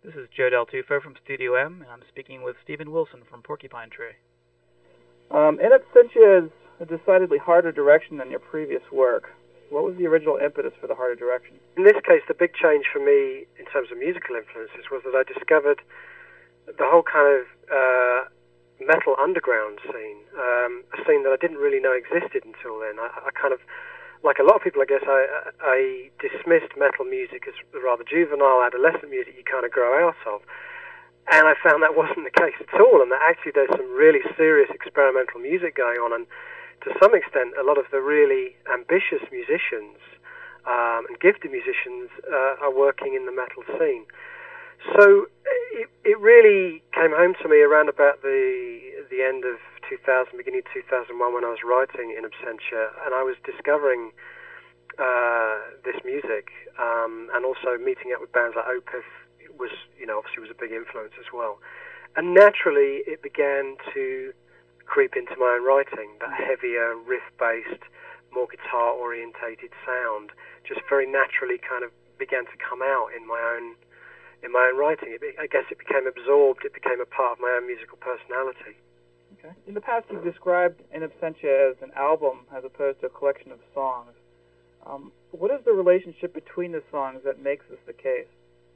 This is Joe Del Tufo from Studio M, and I'm speaking with Stephen Wilson from Porcupine Tree. In Absentia is a decidedly harder direction than your previous work. What was the original impetus for the harder direction? In this case, the big change for me in terms of musical influences was that I discovered the whole kind of metal underground scene, a scene that I didn't really know existed until then. I kind of, like a lot of people, I guess, I dismissed metal music as rather juvenile, adolescent music you kind of grow out of. And I found that wasn't the case at all, and that actually there's some really serious experimental music going on, and to some extent, a lot of the really ambitious musicians and gifted musicians are working in the metal scene. So it really came home to me around about the end of 2000, beginning of 2001, when I was writing in Absentia, and I was discovering this music, and also meeting up with bands like Opeth was, obviously was a big influence as well. And naturally, it began to creep into my own writing, that heavier, riff-based, more guitar-orientated sound just very naturally kind of began to come out in my own writing. I guess it became absorbed, it became a part of my own musical personality. Okay. In the past, you've described In Absentia as an album as opposed to a collection of songs. What is the relationship between the songs that makes this the case?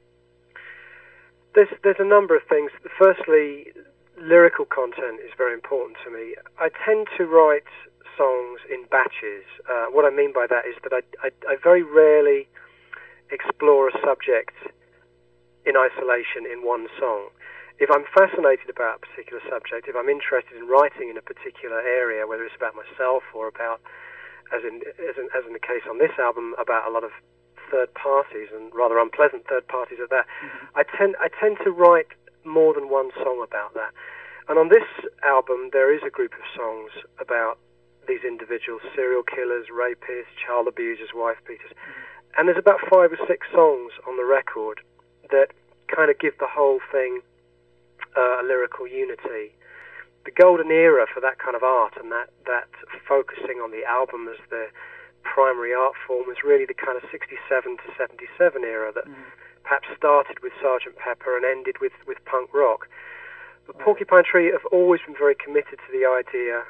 There's a number of things. Firstly, lyrical content is very important to me. I tend to write songs in batches. What I mean by that is that I very rarely explore a subject in isolation in one song. If I'm fascinated about a particular subject, if I'm interested in writing in a particular area, whether it's about myself or about, as in the case on this album, about a lot of third parties, and rather unpleasant third parties at that, I tend to write more than one song about that. And on this album, there is a group of songs about these individuals: serial killers, rapists, child abusers, wife beaters. And there's about 5 or 6 songs on the record that kind of give the whole thing a lyrical unity. The golden era for that kind of art and that focusing on the album as the primary art form was really the kind of 67 to 77 era that perhaps started with Sgt. Pepper and ended with punk rock. But Porcupine Tree have always been very committed to the idea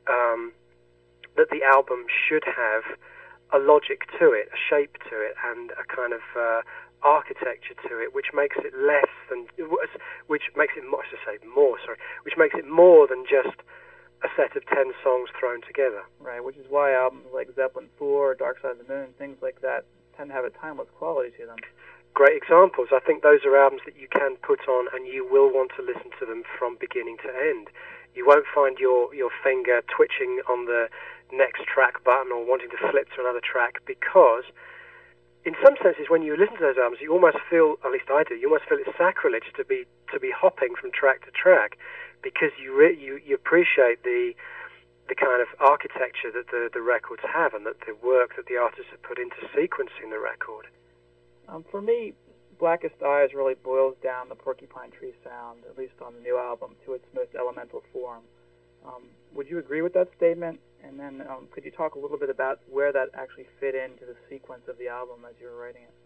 that the album should have a logic to it, a shape to it, and a kind of architecture to it, which makes it less than, which makes it more, which makes it more than just a set of 10 songs thrown together. Right, which is why albums like Zeppelin 4, Dark Side of the Moon, things like that tend to have a timeless quality to them. Great examples. I think those are albums that you can put on and you will want to listen to them from beginning to end. You won't find your finger twitching on the next track button or wanting to flip to another track, because in some senses when you listen to those albums you almost feel, at least I do, you almost feel it's sacrilege to be hopping from track to track, because you appreciate the kind of architecture that the records have and that the work that the artists have put into sequencing the record. For me, Blackest Eyes really boils down the Porcupine Tree sound, at least on the new album, to its most elemental form. Would you agree with that statement? And then could you talk a little bit about where that actually fit into the sequence of the album as you were writing it?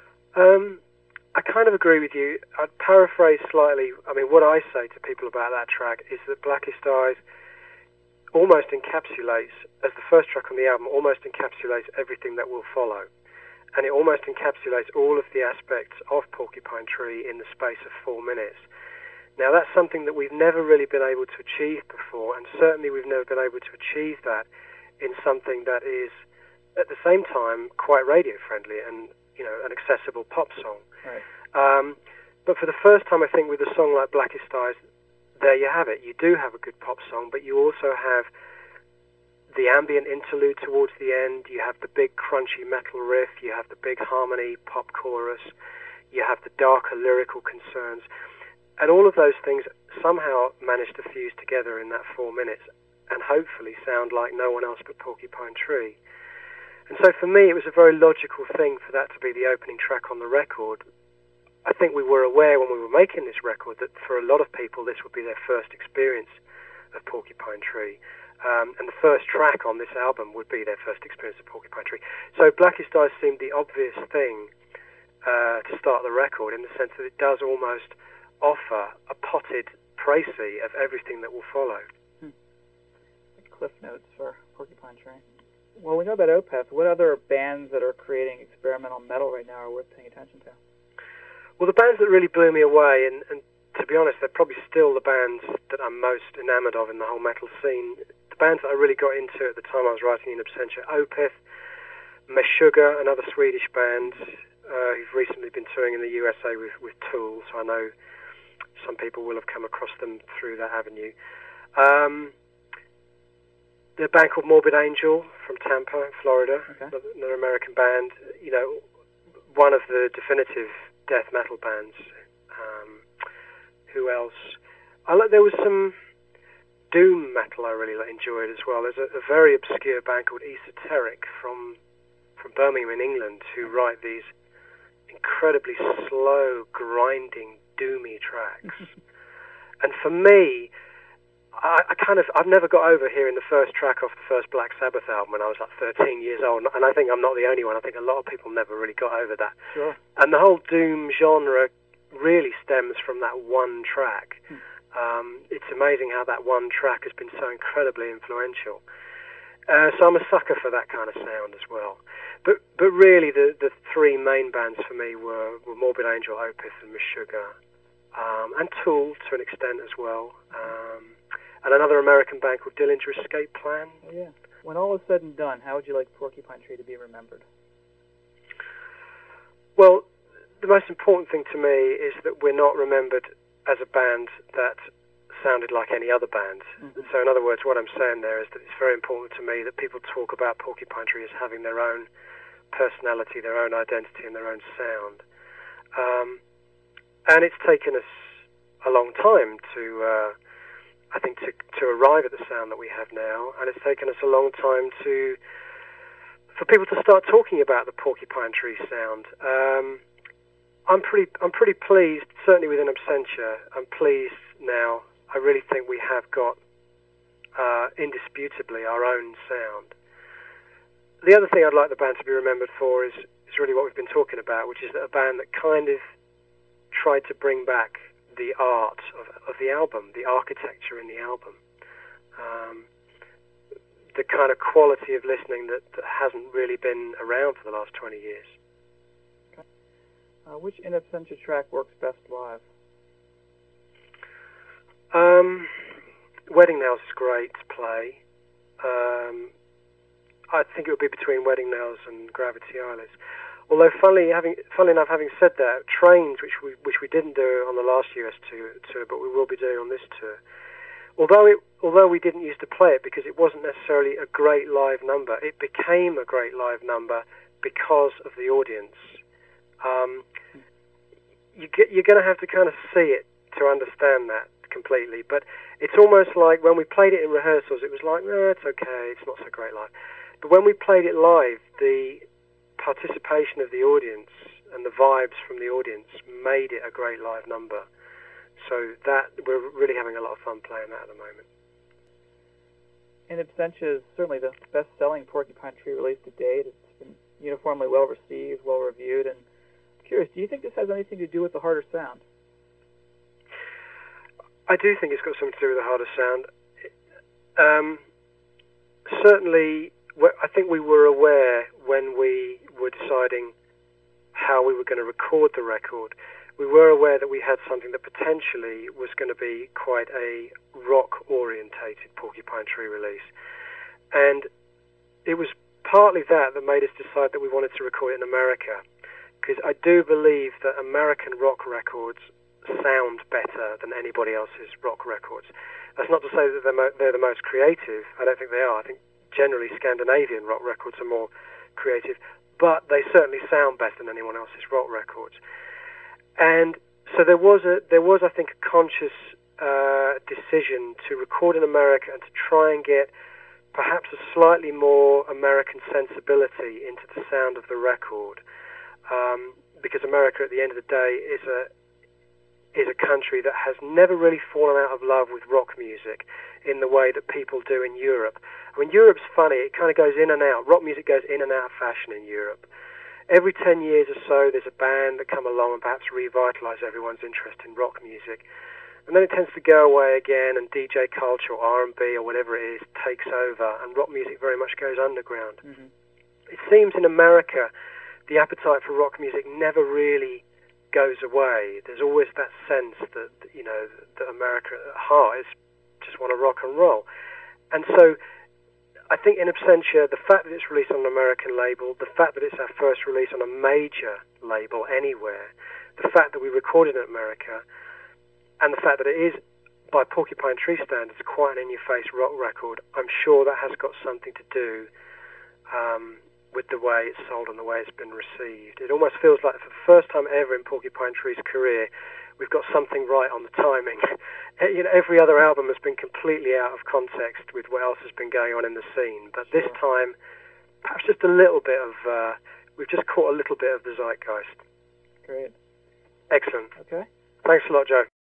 I kind of agree with you. I'd paraphrase slightly. I mean, what I say to people about that track is that Blackest Eyes almost encapsulates, as the first track on the album, almost encapsulates everything that will follow. And it almost encapsulates all of the aspects of Porcupine Tree in the space of 4 minutes. Now, that's something that we've never really been able to achieve before, and certainly we've never been able to achieve that in something that is, at the same time, quite radio-friendly and, an accessible pop song. Right. But for the first time, I think, with a song like Blackest Eyes, there you have it. You do have a good pop song, but you also have the ambient interlude towards the end, you have the big crunchy metal riff, you have the big harmony pop chorus, you have the darker lyrical concerns, and all of those things somehow manage to fuse together in that 4 minutes and hopefully sound like no one else but Porcupine Tree. And so for me, it was a very logical thing for that to be the opening track on the record. I think we were aware when we were making this record that for a lot of people this would be their first experience of Porcupine Tree. And the first track on this album would be their first experience of Porcupine Tree. So Blackest Eyes seemed the obvious thing to start the record, in the sense that it does almost offer a potted précis of everything that will follow. Like Cliff Notes for Porcupine Tree. Well, we know about Opeth. What other bands that are creating experimental metal right now are worth paying attention to? Well, the bands that really blew me away, and to be honest, they're probably still the bands that I'm most enamoured of in the whole metal scene. The bands that I really got into at the time I was writing In Absentia: Opeth, Meshuggah, another Swedish band who've recently been touring in the USA with Tool, so I know some people will have come across them through that avenue. The band called Morbid Angel from Tampa, Florida, another American band. You know, one of the definitive death metal bands. Who else? There was some doom metal I really enjoyed as well. There's a very obscure band called Esoteric from Birmingham in England who write these incredibly slow, grinding, doomy tracks. And for me, I've never got over hearing the first track off the first Black Sabbath album when I was like 13 years old, and I think I'm not the only one. I think a lot of people never really got over that. Sure. And the whole doom genre really stems from that one track. It's amazing how that one track has been so incredibly influential. So I'm a sucker for that kind of sound as well. But really, the three main bands for me were Morbid Angel, Opeth, and Meshuggah, and Tool to an extent as well. And another American band called Dillinger Escape Plan. Oh, yeah. When all is said and done, how would you like Porcupine Tree to be remembered? Well, the most important thing to me is that we're not remembered as a band that sounded like any other band. Mm-hmm. So in other words, what I'm saying there is that it's very important to me that people talk about Porcupine Tree as having their own personality, their own identity, and their own sound. And it's taken us a long time to arrive at the sound that we have now, and it's taken us a long time for people to start talking about the Porcupine Tree sound. I'm pretty pleased, certainly with In Absentia. I'm pleased now. I really think we have got indisputably our own sound. The other thing I'd like the band to be remembered for is really what we've been talking about, which is that a band that kind of tried to bring back the art of the album, the architecture in the album, the kind of quality of listening that hasn't really been around for the last 20 years. Okay. Which In Absentia track works best live? Wedding Nails is great to play. I think it would be between Wedding Nails and Gravity Eyelids. Although, funnily enough, having said that, Trains, which we didn't do on the last US tour, but we will be doing on this tour. Although we didn't used to play it because it wasn't necessarily a great live number, it became a great live number because of the audience. You're going to have to kind of see it to understand that completely. But it's almost like when we played it in rehearsals, it was like, it's okay, it's not so great live. But when we played it live, the participation of the audience and the vibes from the audience made it a great live number. So that we're really having a lot of fun playing that at the moment. In Absentia is certainly the best-selling Porcupine Tree release to date. It's been uniformly well-received, well-reviewed, and I'm curious, do you think this has anything to do with the harder sound? I do think it's got something to do with the harder sound. Certainly, I think we were aware when we were deciding how we were going to record the record. We were aware that we had something that potentially was going to be quite a rock-orientated Porcupine Tree release. And it was partly that made us decide that we wanted to record it in America, because I do believe that American rock records sound better than anybody else's rock records. That's not to say that they're the most creative. I don't think they are. I think generally Scandinavian rock records are more creative, but they certainly sound better than anyone else's rock records. And so there was I think a conscious decision to record in America and to try and get perhaps a slightly more American sensibility into the sound of the record, because America at the end of the day is a country that has never really fallen out of love with rock music in the way that people do in Europe. I mean, Europe's funny. It kind of goes in and out. Rock music goes in and out of fashion in Europe. every 10 years or so there's a band that come along and perhaps revitalise everyone's interest in rock music. And then it tends to go away again, and DJ culture or R&B or whatever it is takes over, and rock music very much goes underground. Mm-hmm. It seems in America the appetite for rock music never really goes away. There's always that sense that, you know, that America at heart is just want to rock and roll. And so I think in absentia, the fact that it's released on an American label, the fact that it's our first release on a major label anywhere, the fact that we recorded in America, and the fact that it is, by Porcupine Tree standards, quite an in-your-face rock record, I'm sure that has got something to do with the way it's sold and the way it's been received. It almost feels like for the first time ever in Porcupine Tree's career, we've got something right on the timing. You know, every other album has been completely out of context with what else has been going on in the scene, but this time, perhaps just a little bit of, we've just caught a little bit of the zeitgeist. Great. Excellent. Okay. Thanks a lot, Joe.